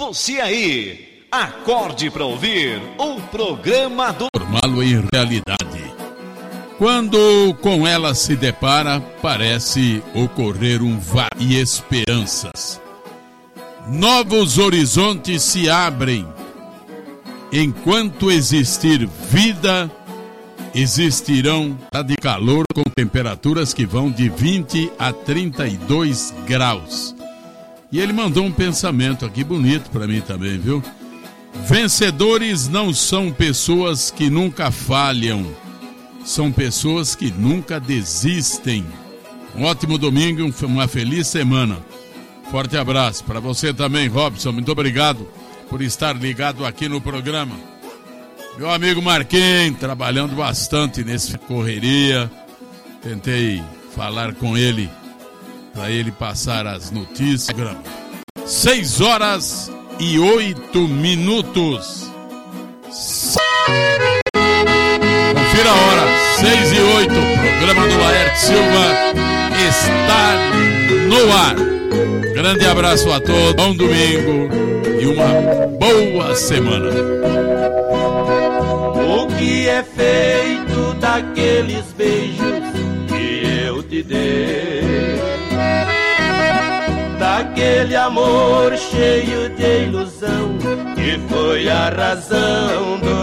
Você aí, acorde para ouvir o programa do Transformá-lo em realidade. Quando com ela se depara, parece ocorrer um vazio e esperanças. Novos horizontes se abrem. Enquanto existir vida, existirão de calor com temperaturas que vão de 20 a 32 graus. E ele mandou um pensamento aqui bonito para mim também, viu? Vencedores não são pessoas que nunca falham, são pessoas que nunca desistem. Um ótimo domingo, uma feliz semana. Forte abraço para você também, Robson. Muito obrigado por estar ligado aqui no programa. Meu amigo Marquinhos, trabalhando bastante nessa correria. Tentei falar com ele para ele passar as notícias. 6 horas e 8 minutos. Confira a hora, 6 e 8. O programa do Laerte Silva está no ar. Grande abraço a todos, bom domingo e uma boa semana. O que é feito daqueles beijos que eu te dei? Daquele amor cheio de ilusão que foi a razão do